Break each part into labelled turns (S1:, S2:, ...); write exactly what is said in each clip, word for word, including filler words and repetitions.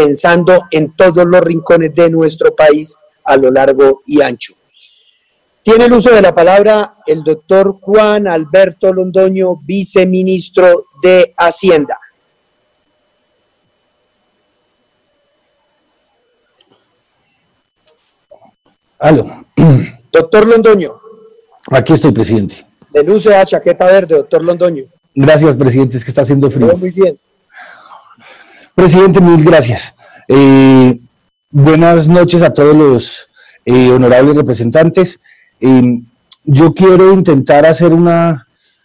S1: pensando en todos los rincones de nuestro país a lo largo y ancho. Tiene el uso de la palabra el doctor Juan Alberto Londoño, viceministro de Hacienda.
S2: Aló.
S1: Doctor Londoño.
S2: Aquí estoy, presidente.
S1: Del uso de la chaqueta verde, doctor Londoño.
S2: Gracias, presidente, es que está haciendo frío.
S1: Muy bien.
S2: Presidente, mil gracias. Eh, buenas noches a todos los eh, honorables representantes. Eh, yo quiero intentar hacer una,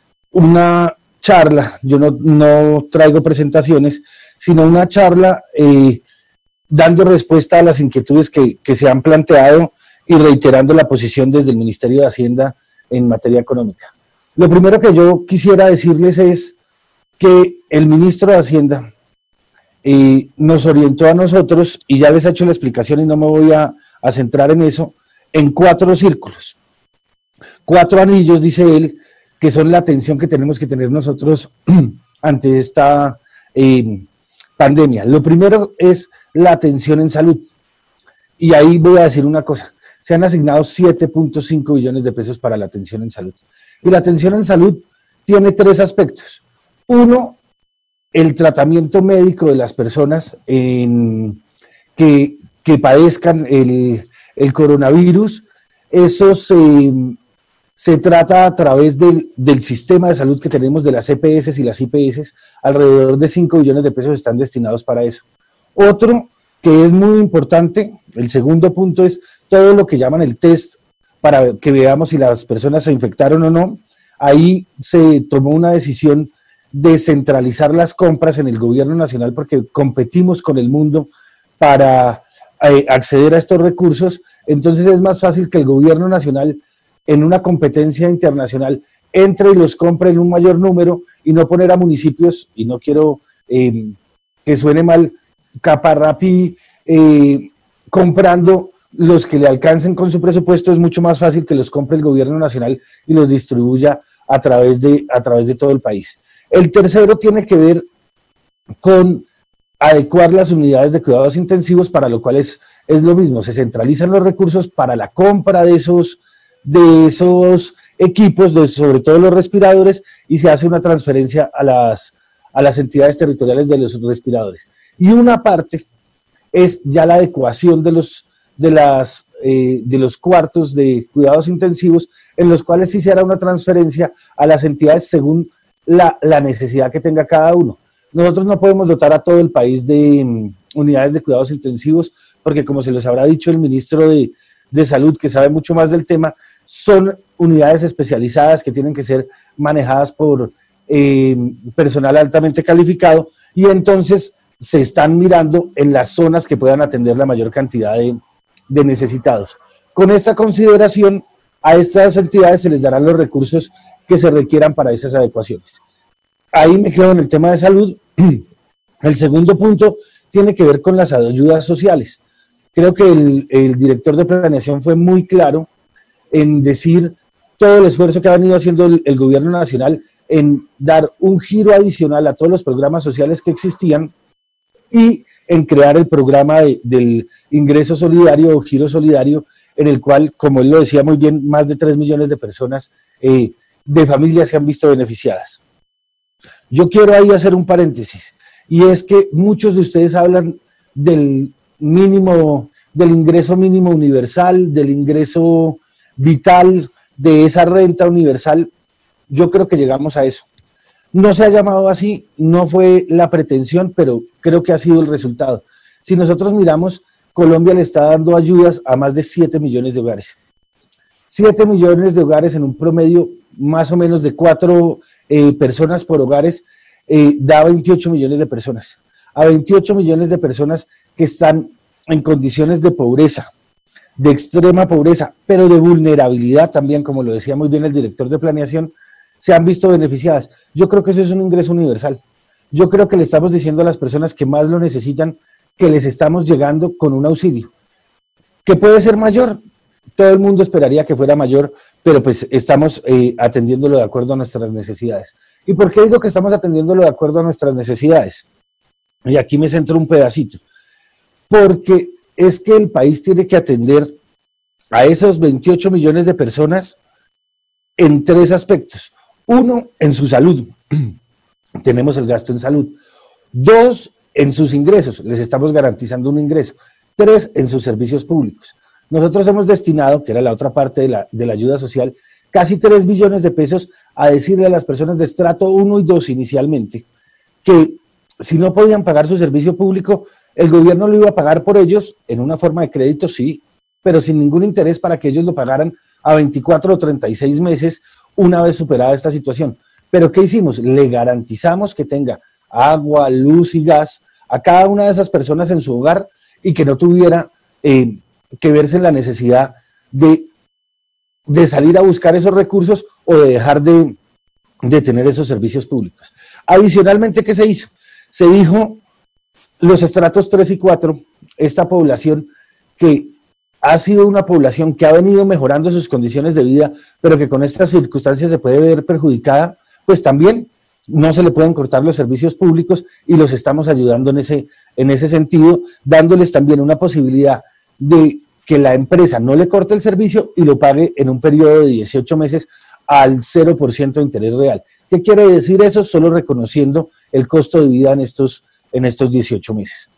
S2: una charla, yo no, no traigo presentaciones, sino una charla eh, dando respuesta a las inquietudes que, que se han planteado y reiterando la posición desde el Ministerio de Hacienda en materia económica. Lo primero que yo quisiera decirles es que el ministro de Hacienda eh, nos orientó a nosotros, y ya les he hecho la explicación y no me voy a, a centrar en eso, en cuatro círculos. Cuatro anillos, dice él, que son la atención que tenemos que tener nosotros ante esta eh, pandemia. Lo primero es la atención en salud. Y ahí voy a decir una cosa. Se han asignado siete punto cinco billones de pesos para la atención en salud. Y la atención en salud tiene tres aspectos. Uno, el tratamiento médico de las personas en, que, que padezcan el, el coronavirus. Eso se, se trata a través del, del sistema de salud que tenemos de las E P S y las I P S. Alrededor de cinco billones de pesos están destinados para eso. Otro que es muy importante, el segundo punto, es todo lo que llaman el test para que veamos si las personas se infectaron o no. Ahí se tomó una decisión de centralizar las compras en el gobierno nacional porque competimos con el mundo para eh, acceder a estos recursos. Entonces es más fácil que el gobierno nacional en una competencia internacional entre y los compre en un mayor número y no poner a municipios, y no quiero eh, que suene mal, caparrapi eh, comprando los que le alcancen con su presupuesto. Es mucho más fácil que los compre el gobierno nacional y los distribuya a través de, a través de todo el país. El tercero tiene que ver con adecuar las unidades de cuidados intensivos, para lo cual es, es lo mismo, se centralizan los recursos para la compra de esos, de esos equipos, de, sobre todo los respiradores, y se hace una transferencia a las, a las entidades territoriales de los respiradores. Y una parte es ya la adecuación de los de, las, eh, de los cuartos de cuidados intensivos, en los cuales sí se hará una transferencia a las entidades según la, la necesidad que tenga cada uno. Nosotros no podemos dotar a todo el país de um, unidades de cuidados intensivos, porque como se los habrá dicho el ministro de, de Salud, que sabe mucho más del tema, son unidades especializadas que tienen que ser manejadas por eh, personal altamente calificado, y entonces se están mirando en las zonas que puedan atender la mayor cantidad de, de necesitados. Con esta consideración, a estas entidades se les darán los recursos que se requieran para esas adecuaciones. Ahí me quedo en el tema de salud. El segundo punto tiene que ver con las ayudas sociales. Creo que el, el director de planeación fue muy claro en decir todo el esfuerzo que ha venido haciendo el, el gobierno nacional en dar un giro adicional a todos los programas sociales que existían y en crear el programa de, del ingreso solidario o giro solidario, en el cual, como él lo decía muy bien, más de tres millones de personas eh, de familias se han visto beneficiadas. Yo quiero ahí hacer un paréntesis, y es que muchos de ustedes hablan del mínimo, del ingreso mínimo universal, del ingreso vital, de esa renta universal. Yo creo que llegamos a eso. No se ha llamado así, no fue la pretensión, pero creo que ha sido el resultado. Si nosotros miramos, Colombia le está dando ayudas a más de siete millones de hogares. siete millones de hogares en un promedio más o menos de cuatro eh, personas por hogares, eh, da veintiocho millones de personas. A veintiocho millones de personas que están en condiciones de pobreza, de extrema pobreza, pero de vulnerabilidad también, como lo decía muy bien el director de planeación, se han visto beneficiadas. Yo creo que eso es un ingreso universal. Yo creo que le estamos diciendo a las personas que más lo necesitan que les estamos llegando con un auxilio. ¿Que puede ser mayor? Todo el mundo esperaría que fuera mayor, pero pues estamos eh, atendiéndolo de acuerdo a nuestras necesidades. ¿Y por qué digo que estamos atendiéndolo de acuerdo a nuestras necesidades? Y aquí me centro un pedacito. porque es que el país tiene que atender a esos veintiocho millones de personas en tres aspectos. Uno, en su salud. Tenemos el gasto en salud. Dos, en sus ingresos. Les estamos garantizando un ingreso. Tres, en sus servicios públicos. Nosotros hemos destinado, que era la otra parte de la, de la ayuda social, casi tres billones de pesos a decirle a las personas de estrato uno y dos inicialmente que si no podían pagar su servicio público, el gobierno lo iba a pagar por ellos en una forma de crédito, sí, pero sin ningún interés para que ellos lo pagaran a veinticuatro o treinta y seis meses una vez superada esta situación. Pero ¿qué hicimos? Le garantizamos que tenga agua, luz y gas a cada una de esas personas en su hogar y que no tuviera eh, que verse en la necesidad de, de salir a buscar esos recursos o de dejar de, de tener esos servicios públicos. Adicionalmente, ¿qué se hizo? Se dijo los estratos tres y cuatro, esta población que ha sido una población que ha venido mejorando sus condiciones de vida, pero que con estas circunstancias se puede ver perjudicada, pues también no se le pueden cortar los servicios públicos y los estamos ayudando en ese, en ese sentido, dándoles también una posibilidad de que la empresa no le corte el servicio y lo pague en un periodo de dieciocho meses al cero por ciento de interés real. ¿Qué quiere decir eso? Solo reconociendo el costo de vida en estos, en estos dieciocho meses.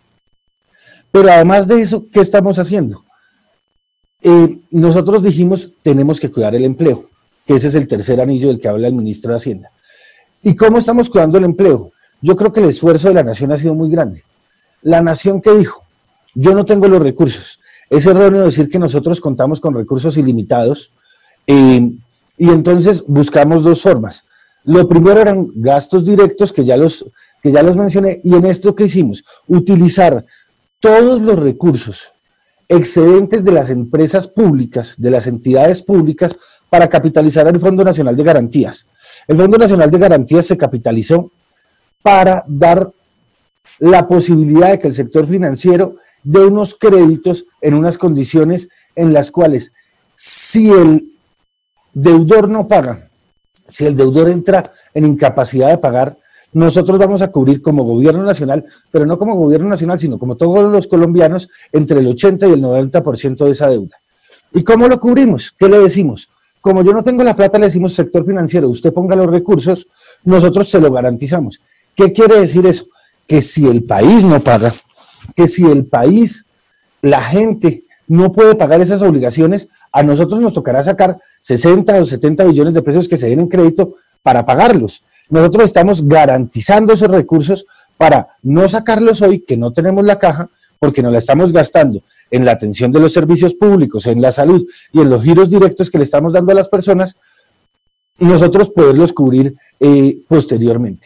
S2: Pero además de eso, ¿qué estamos haciendo? Eh, nosotros dijimos, tenemos que cuidar el empleo, que ese es el tercer anillo del que habla el ministro de Hacienda. ¿Y cómo estamos cuidando el empleo? Yo creo que el esfuerzo de la nación ha sido muy grande. La nación que dijo, yo no tengo los recursos. Es erróneo decir que nosotros contamos con recursos ilimitados eh, y entonces buscamos dos formas. Lo primero eran gastos directos que ya los, que ya los mencioné, y en esto ¿qué hicimos? Utilizar todos los recursos excedentes de las empresas públicas, de las entidades públicas, para capitalizar el Fondo Nacional de Garantías. El Fondo Nacional de Garantías se capitalizó para dar la posibilidad de que el sector financiero dé unos créditos en unas condiciones en las cuales si el deudor no paga, si el deudor entra en incapacidad de pagar, nosotros vamos a cubrir como gobierno nacional, pero no como gobierno nacional, sino como todos los colombianos, entre el ochenta y el noventa por ciento de esa deuda. ¿Y cómo lo cubrimos? ¿Qué le decimos? Como yo no tengo la plata, le decimos sector financiero, usted ponga los recursos, nosotros se lo garantizamos. ¿Qué quiere decir eso? Que si el país no paga, que si el país, la gente no puede pagar esas obligaciones, a nosotros nos tocará sacar sesenta o setenta billones de pesos que se den en crédito para pagarlos. Nosotros estamos garantizando esos recursos para no sacarlos hoy, que no tenemos la caja, porque nos la estamos gastando en la atención de los servicios públicos, en la salud y en los giros directos que le estamos dando a las personas, nosotros poderlos cubrir eh, posteriormente.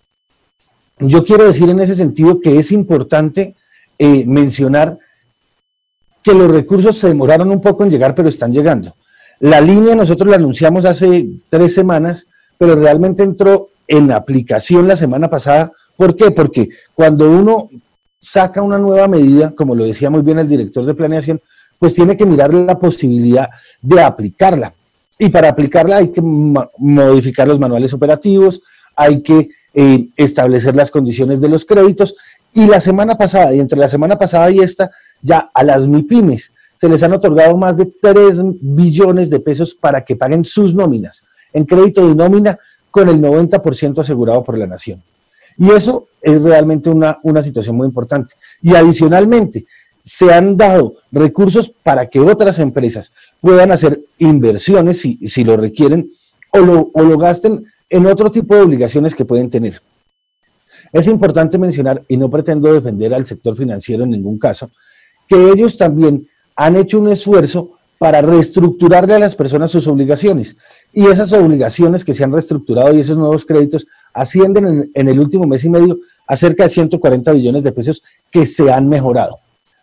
S2: Yo quiero decir en ese sentido que es importante eh, mencionar que los recursos se demoraron un poco en llegar, pero están llegando. La línea nosotros la anunciamos hace tres semanas, pero realmente entró en aplicación la semana pasada. ¿Por qué? Porque cuando uno saca una nueva medida, como lo decía muy bien el director de planeación, pues tiene que mirar la posibilidad de aplicarla. Y para aplicarla hay que modificar los manuales operativos, hay que eh, establecer las condiciones de los créditos. Y la semana pasada, y entre la semana pasada y esta, ya a las MIPYMES se les han otorgado más de tres billones de pesos para que paguen sus nóminas, en crédito de nómina con el noventa por ciento asegurado por la nación. Y eso es realmente una, una situación muy importante. Y adicionalmente, se han dado recursos para que otras empresas puedan hacer inversiones si, si lo requieren o lo, o lo gasten en otro tipo de obligaciones que pueden tener. Es importante mencionar, y no pretendo defender al sector financiero en ningún caso, que ellos también han hecho un esfuerzo para reestructurarle a las personas sus obligaciones. Y esas obligaciones que se han reestructurado y esos nuevos créditos ascienden en, en el último mes y medio a cerca de ciento cuarenta billones de pesos que se han mejorado.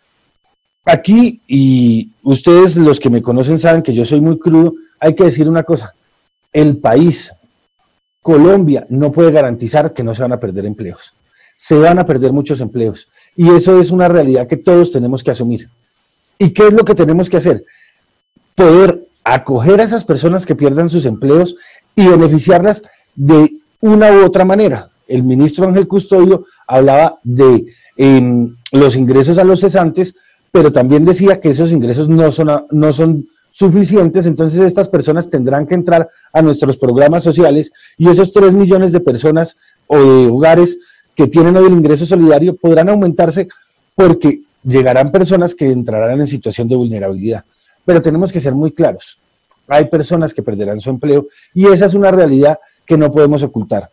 S2: Aquí, y ustedes los que me conocen saben que yo soy muy crudo, hay que decir una cosa: el país, Colombia, no puede garantizar que no se van a perder empleos. Se van a perder muchos empleos. Y eso es una realidad que todos tenemos que asumir. ¿Y qué es lo que tenemos que hacer? Poder acoger a esas personas que pierdan sus empleos y beneficiarlas de una u otra manera. El ministro Ángel Custodio hablaba de eh, los ingresos a los cesantes, pero también decía que esos ingresos no son, a, no son suficientes, entonces estas personas tendrán que entrar a nuestros programas sociales y esos tres millones de personas o de hogares que tienen hoy el ingreso solidario podrán aumentarse porque llegarán personas que entrarán en situación de vulnerabilidad. Pero tenemos que ser muy claros, hay personas que perderán su empleo y esa es una realidad que no podemos ocultar.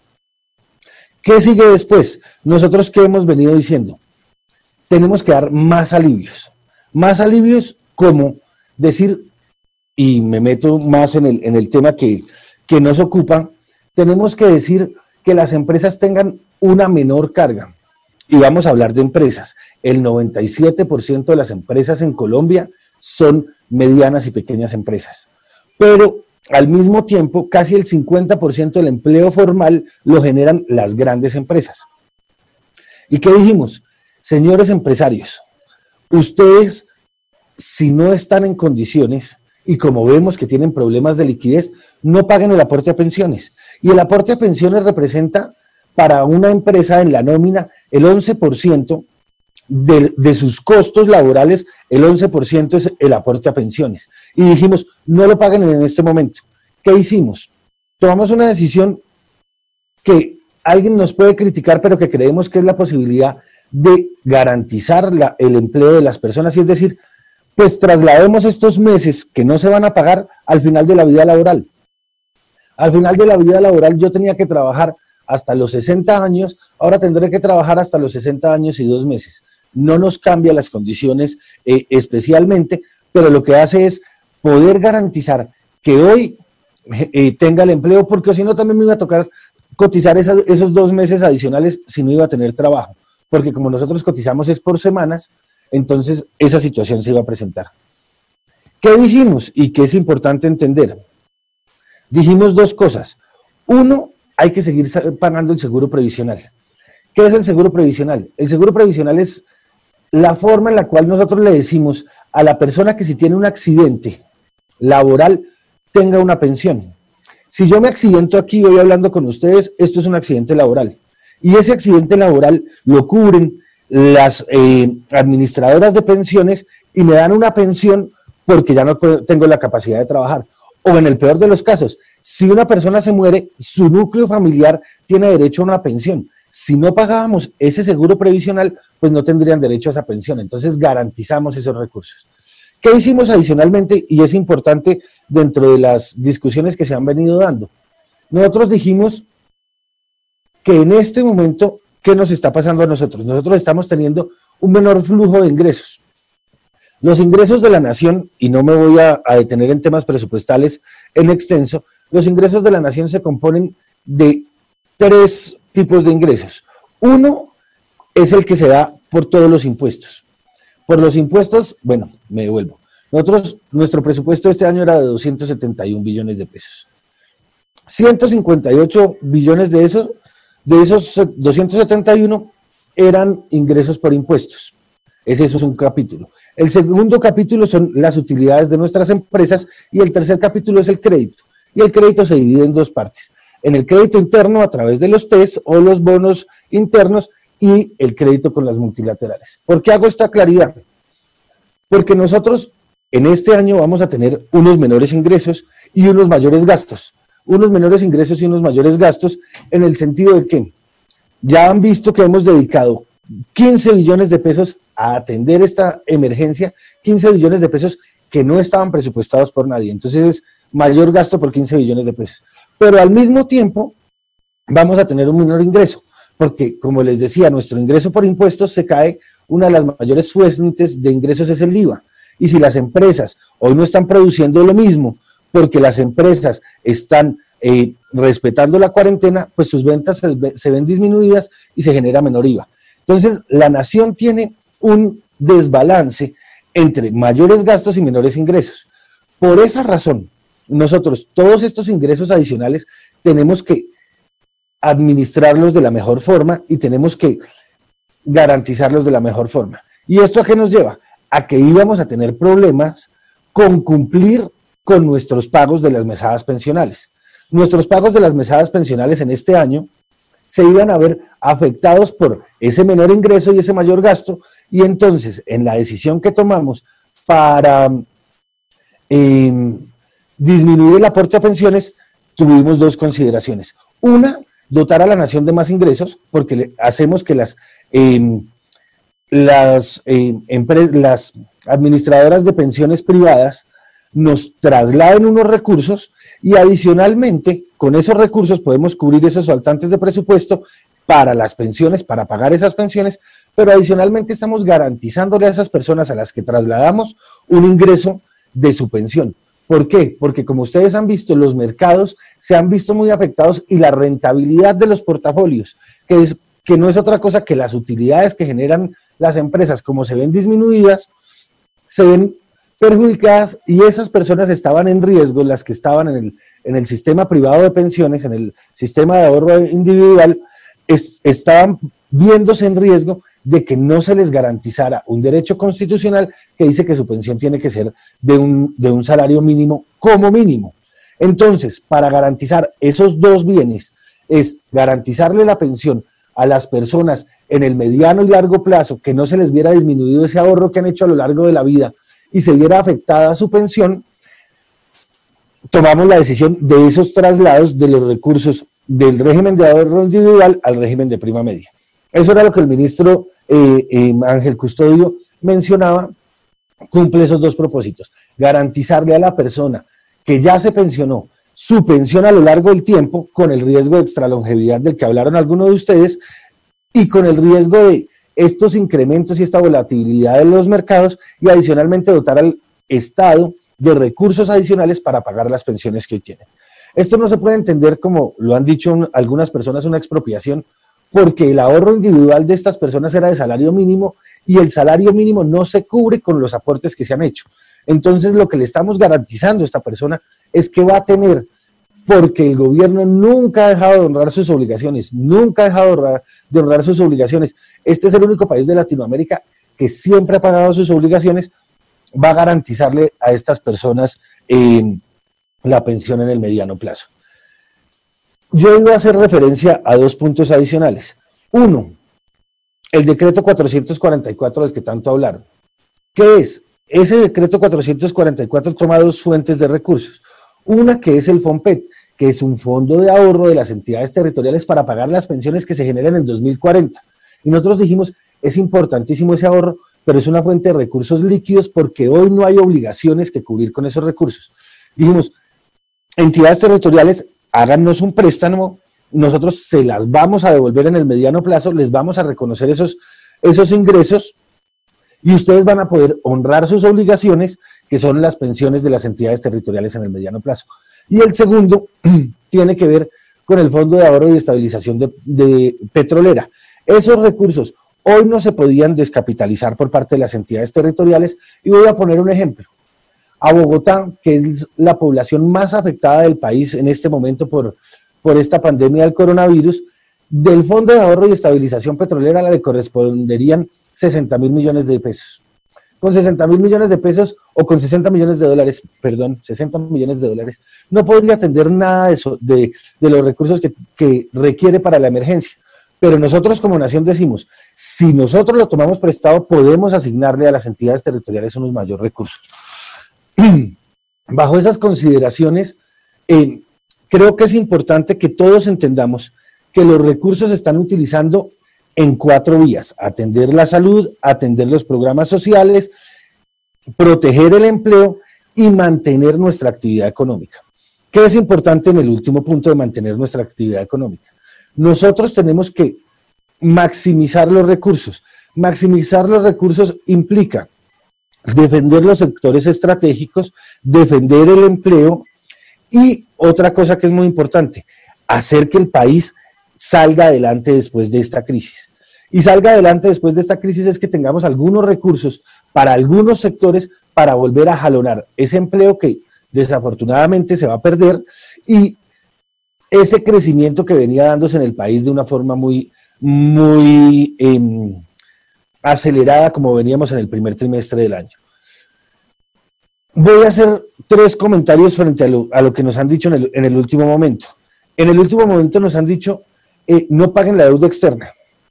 S2: ¿Qué sigue después? Nosotros, ¿qué hemos venido diciendo? Tenemos que dar más alivios, más alivios como decir, y me meto más en el, en el tema que, que nos ocupa, tenemos que decir que las empresas tengan una menor carga. Y vamos a hablar de empresas. El noventa y siete por ciento de las empresas en Colombia son medianas y pequeñas empresas. Pero al mismo tiempo, casi el cincuenta por ciento del empleo formal lo generan las grandes empresas. ¿Y qué dijimos? Señores empresarios, ustedes, si no están en condiciones, y como vemos que tienen problemas de liquidez, no paguen el aporte a pensiones. Y el aporte a pensiones representa para una empresa en la nómina el once por ciento de, de sus costos laborales, el once por ciento es el aporte a pensiones. Y dijimos, no lo paguen en este momento. ¿Qué hicimos? Tomamos una decisión que alguien nos puede criticar, pero que creemos que es la posibilidad de garantizar la, el empleo de las personas, y es decir, pues traslademos estos meses que no se van a pagar al final de la vida laboral. Al final de la vida laboral yo tenía que trabajar hasta los sesenta años, ahora tendré que trabajar hasta los sesenta años y dos meses. No nos cambia las condiciones eh, especialmente, pero lo que hace es poder garantizar que hoy eh, tenga el empleo, porque si no también me iba a tocar cotizar esa, esos dos meses adicionales si no iba a tener trabajo, porque como nosotros cotizamos es por semanas, entonces esa situación se iba a presentar. ¿Qué dijimos? Y que es importante entender. Dijimos dos cosas. Uno, hay que seguir pagando el seguro previsional. ¿Qué es el seguro previsional? El seguro previsional es la forma en la cual nosotros le decimos a la persona que si tiene un accidente laboral tenga una pensión. Si yo me accidento aquí, voy hablando con ustedes, esto es un accidente laboral. Y ese accidente laboral lo cubren las eh, administradoras de pensiones y me dan una pensión porque ya no tengo la capacidad de trabajar. O en el peor de los casos, si una persona se muere, su núcleo familiar tiene derecho a una pensión. Si no pagábamos ese seguro previsional, pues no tendrían derecho a esa pensión. Entonces garantizamos esos recursos. ¿Qué hicimos adicionalmente? Y es importante dentro de las discusiones que se han venido dando. Nosotros dijimos que en este momento, ¿qué nos está pasando a nosotros? Nosotros estamos teniendo un menor flujo de ingresos. Los ingresos de la nación, y no me voy a, a detener en temas presupuestales en extenso, los ingresos de la nación se componen de tres tipos de ingresos. Uno es el que se da por todos los impuestos. Por los impuestos, bueno, me devuelvo. Nosotros, nuestro presupuesto este año era de doscientos setenta y un billones de pesos. ciento cincuenta y ocho billones de esos, de esos doscientos setenta y uno eran ingresos por impuestos. Ese es un capítulo. El segundo capítulo son las utilidades de nuestras empresas y el tercer capítulo es el crédito. Y el crédito se divide en dos partes. En el crédito interno a través de los T E S o los bonos internos y el crédito con las multilaterales. ¿Por qué hago esta claridad? Porque nosotros en este año vamos a tener unos menores ingresos y unos mayores gastos. Unos menores ingresos y unos mayores gastos en el sentido de que ya han visto que hemos dedicado quince billones de pesos a atender esta emergencia, quince billones de pesos que no estaban presupuestados por nadie. Entonces es mayor gasto por quince billones de pesos. Pero al mismo tiempo vamos a tener un menor ingreso, porque como les decía, nuestro ingreso por impuestos se cae, una de las mayores fuentes de ingresos es el I V A. Y si las empresas hoy no están produciendo lo mismo, porque las empresas están eh, respetando la cuarentena, pues sus ventas se, se ven disminuidas y se genera menor I V A. Entonces, la nación tiene un desbalance entre mayores gastos y menores ingresos. Por esa razón, nosotros todos estos ingresos adicionales tenemos que administrarlos de la mejor forma y tenemos que garantizarlos de la mejor forma. ¿Y esto a qué nos lleva? A que íbamos a tener problemas con cumplir con nuestros pagos de las mesadas pensionales. Nuestros pagos de las mesadas pensionales en este año se iban a ver afectados por ese menor ingreso y ese mayor gasto, y entonces en la decisión que tomamos para eh, disminuir el aporte a pensiones, tuvimos dos consideraciones. Una, dotar a la nación de más ingresos, porque le, hacemos que las, eh, las, eh, las administradoras de pensiones privadas nos trasladen unos recursos y adicionalmente con esos recursos podemos cubrir esos faltantes de presupuesto para las pensiones, para pagar esas pensiones, pero adicionalmente estamos garantizándole a esas personas a las que trasladamos un ingreso de su pensión. ¿Por qué? Porque como ustedes han visto, los mercados se han visto muy afectados y la rentabilidad de los portafolios, que, es, que no es otra cosa que las utilidades que generan las empresas, como se ven disminuidas, se ven perjudicadas y esas personas estaban en riesgo, las que estaban en el, en el sistema privado de pensiones, en el sistema de ahorro individual, es, estaban viéndose en riesgo de que no se les garantizara un derecho constitucional que dice que su pensión tiene que ser de un, de un salario mínimo como mínimo. Entonces, para garantizar esos dos bienes, es garantizarle la pensión a las personas en el mediano y largo plazo, que no se les viera disminuido ese ahorro que han hecho a lo largo de la vida y se viera afectada su pensión, tomamos la decisión de esos traslados de los recursos del régimen de ahorro individual al régimen de prima media. Eso era lo que el ministro eh, eh, Ángel Custodio mencionaba, cumple esos dos propósitos: garantizarle a la persona que ya se pensionó su pensión a lo largo del tiempo, con el riesgo de extralongevidad del que hablaron algunos de ustedes, y con el riesgo de estos incrementos y esta volatilidad de los mercados, y adicionalmente dotar al Estado de recursos adicionales para pagar las pensiones que hoy tienen. Esto no se puede entender, como lo han dicho un, algunas personas, una expropiación, porque el ahorro individual de estas personas era de salario mínimo y el salario mínimo no se cubre con los aportes que se han hecho. Entonces lo que le estamos garantizando a esta persona es que va a tener, porque el gobierno nunca ha dejado de honrar sus obligaciones, nunca ha dejado de honrar, de honrar sus obligaciones. Este es el único país de Latinoamérica que siempre ha pagado sus obligaciones, va a garantizarle a estas personas eh, la pensión en el mediano plazo. Yo iba a hacer referencia a dos puntos adicionales. Uno, el decreto cuatrocientos cuarenta y cuatro del que tanto hablaron. ¿Qué es? Ese decreto cuatrocientos cuarenta y cuatro toma dos fuentes de recursos. Una que es el FOMPET, que es un fondo de ahorro de las entidades territoriales para pagar las pensiones que se generen en dos mil cuarenta. Y nosotros dijimos, es importantísimo ese ahorro, pero es una fuente de recursos líquidos porque hoy no hay obligaciones que cubrir con esos recursos. Dijimos, entidades territoriales, háganos un préstamo, nosotros se las vamos a devolver en el mediano plazo, les vamos a reconocer esos, esos ingresos y ustedes van a poder honrar sus obligaciones, que son las pensiones de las entidades territoriales en el mediano plazo. Y el segundo tiene que ver con el Fondo de Ahorro y Estabilización de, de Petrolera. Esos recursos hoy no se podían descapitalizar por parte de las entidades territoriales, y voy a poner un ejemplo. A Bogotá, que es la población más afectada del país en este momento por, por esta pandemia del coronavirus, del Fondo de Ahorro y Estabilización Petrolera le corresponderían sesenta mil millones de pesos. Con sesenta mil millones de pesos, o con sesenta millones de dólares, perdón, sesenta millones de dólares, no podría atender nada de, eso, de, de los recursos que, que requiere para la emergencia. Pero nosotros como nación decimos, si nosotros lo tomamos prestado, podemos asignarle a las entidades territoriales unos mayores recursos. Bajo esas consideraciones, eh, creo que es importante que todos entendamos que los recursos se están utilizando en cuatro vías: atender la salud, atender los programas sociales, proteger el empleo y mantener nuestra actividad económica. ¿Qué es importante en el último punto de mantener nuestra actividad económica? Nosotros tenemos que maximizar los recursos. Maximizar los recursos implica defender los sectores estratégicos, defender el empleo y otra cosa que es muy importante, hacer que el país salga adelante después de esta crisis. Y salga adelante después de esta crisis es que tengamos algunos recursos para algunos sectores para volver a jalonar ese empleo que desafortunadamente se va a perder y ese crecimiento que venía dándose en el país de una forma muy, muy eh, acelerada como veníamos en el primer trimestre del año. Voy a hacer tres comentarios frente a lo, a lo que nos han dicho en el, en el último momento. En el último momento nos han dicho eh, no paguen la deuda externa.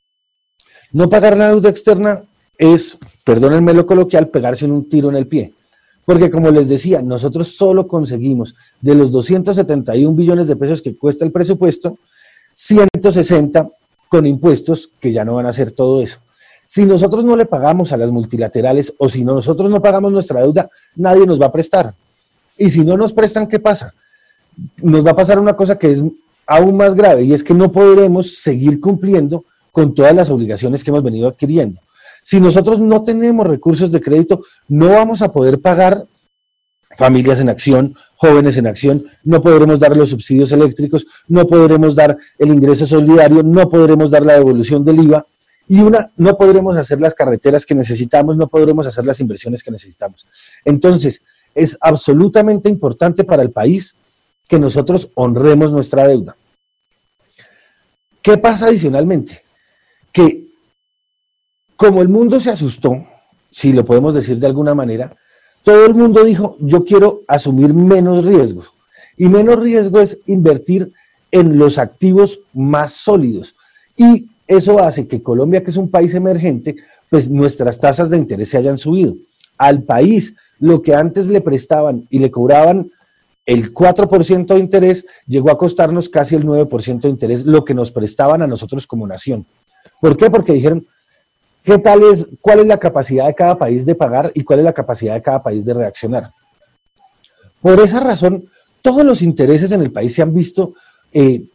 S2: No pagar la deuda externa es, perdónenme lo coloquial, pegarse un tiro en el pie. Porque como les decía, nosotros solo conseguimos de los doscientos setenta y un billones de pesos que cuesta el presupuesto, ciento sesenta con impuestos, que ya no van a hacer todo eso. Si nosotros no le pagamos a las multilaterales o si nosotros no pagamos nuestra deuda, nadie nos va a prestar. Y si no nos prestan, ¿qué pasa? Nos va a pasar una cosa que es aún más grave, y es que no podremos seguir cumpliendo con todas las obligaciones que hemos venido adquiriendo. Si nosotros no tenemos recursos de crédito, no vamos a poder pagar familias en acción, jóvenes en acción, no podremos dar los subsidios eléctricos, no podremos dar el ingreso solidario, no podremos dar la devolución del I V A, y una, no podremos hacer las carreteras que necesitamos, no podremos hacer las inversiones que necesitamos. Entonces, es absolutamente importante para el país que nosotros honremos nuestra deuda. ¿Qué pasa adicionalmente? Que como el mundo se asustó, si lo podemos decir de alguna manera, todo el mundo dijo, yo quiero asumir menos riesgo. Y menos riesgo es invertir en los activos más sólidos. Y eso hace que Colombia, que es un país emergente, pues nuestras tasas de interés se hayan subido. Al país, lo que antes le prestaban y le cobraban el cuatro por ciento de interés, llegó a costarnos casi el nueve por ciento de interés, lo que nos prestaban a nosotros como nación. ¿Por qué? Porque dijeron, ¿qué tal es, cuál es la capacidad de cada país de pagar y cuál es la capacidad de cada país de reaccionar? Por esa razón, todos los intereses en el país se han visto eh,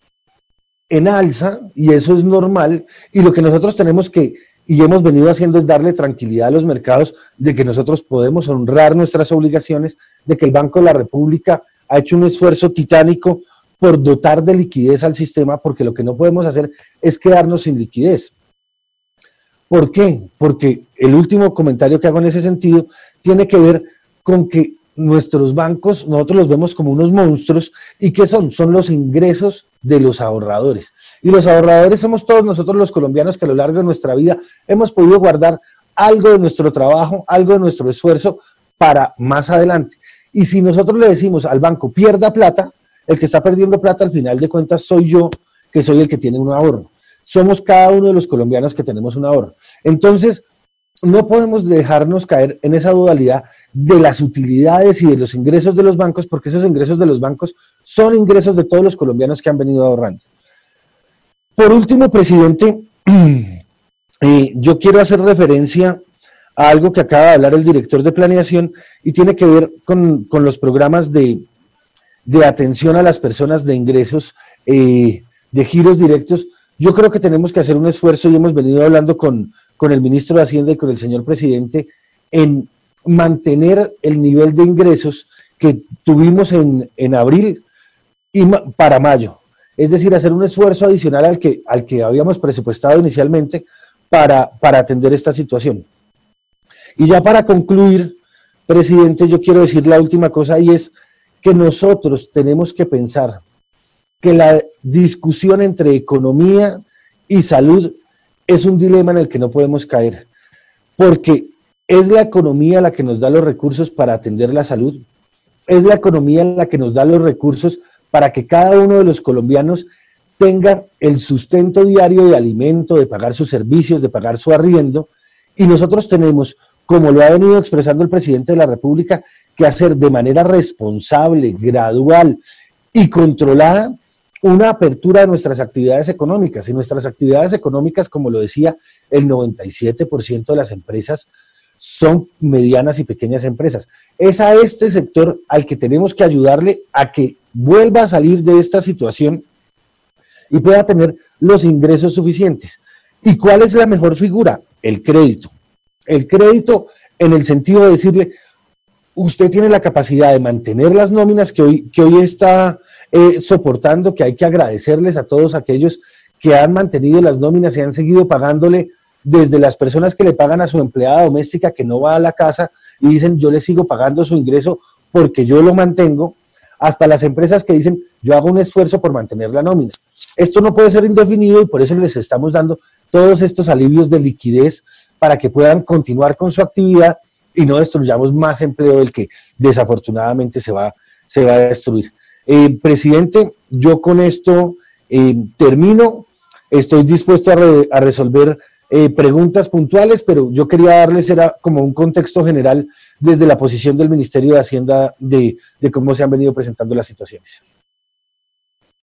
S2: en alza, y eso es normal, y lo que nosotros tenemos que, y hemos venido haciendo, es darle tranquilidad a los mercados de que nosotros podemos honrar nuestras obligaciones, de que el Banco de la República ha hecho un esfuerzo titánico por dotar de liquidez al sistema, porque lo que no podemos hacer es quedarnos sin liquidez. ¿Por qué? Porque el último comentario que hago en ese sentido tiene que ver con que nuestros bancos, nosotros los vemos como unos monstruos, ¿y qué son? Son los ingresos de los ahorradores. Y los ahorradores somos todos nosotros los colombianos que a lo largo de nuestra vida hemos podido guardar algo de nuestro trabajo, algo de nuestro esfuerzo para más adelante. Y si nosotros le decimos al banco, pierda plata, el que está perdiendo plata al final de cuentas soy yo, que soy el que tiene un ahorro. Somos cada uno de los colombianos que tenemos un ahorro. Entonces, no podemos dejarnos caer en esa dualidad de las utilidades y de los ingresos de los bancos, porque esos ingresos de los bancos son ingresos de todos los colombianos que han venido ahorrando. Por último, presidente, eh, yo quiero hacer referencia a algo que acaba de hablar el director de planeación y tiene que ver con, con los programas de, de atención a las personas de ingresos, eh, de giros directos. Yo creo que tenemos que hacer un esfuerzo, y hemos venido hablando con, con el ministro de Hacienda y con el señor presidente, en mantener el nivel de ingresos que tuvimos en, en abril y ma, para mayo. Es decir, hacer un esfuerzo adicional al que, al que habíamos presupuestado inicialmente para, para atender esta situación. Y ya para concluir, presidente, yo quiero decir la última cosa, y es que nosotros tenemos que pensar que la discusión entre economía y salud es un dilema en el que no podemos caer, porque es la economía la que nos da los recursos para atender la salud, es la economía la que nos da los recursos para que cada uno de los colombianos tenga el sustento diario de alimento, de pagar sus servicios, de pagar su arriendo, y nosotros tenemos, como lo ha venido expresando el presidente de la República, que hacer de manera responsable, gradual y controlada una apertura de nuestras actividades económicas. Y nuestras actividades económicas, como lo decía, el noventa y siete por ciento de las empresas son medianas y pequeñas empresas. Es a este sector al que tenemos que ayudarle a que vuelva a salir de esta situación y pueda tener los ingresos suficientes. ¿Y cuál es la mejor figura? El crédito. El crédito en el sentido de decirle, usted tiene la capacidad de mantener las nóminas que hoy, que hoy está eh, soportando, que hay que agradecerles a todos aquellos que han mantenido las nóminas y han seguido pagándole, desde las personas que le pagan a su empleada doméstica que no va a la casa y dicen yo le sigo pagando su ingreso porque yo lo mantengo, hasta las empresas que dicen yo hago un esfuerzo por mantener la nómina. Esto no puede ser indefinido y por eso les estamos dando todos estos alivios de liquidez para que puedan continuar con su actividad y no destruyamos más empleo del que desafortunadamente se va, se va a destruir. Eh, presidente, yo con esto Eh, termino, estoy dispuesto a, re, a resolver eh, preguntas puntuales, pero yo quería darles era como un contexto general desde la posición del Ministerio de Hacienda de, de cómo se han venido presentando las situaciones.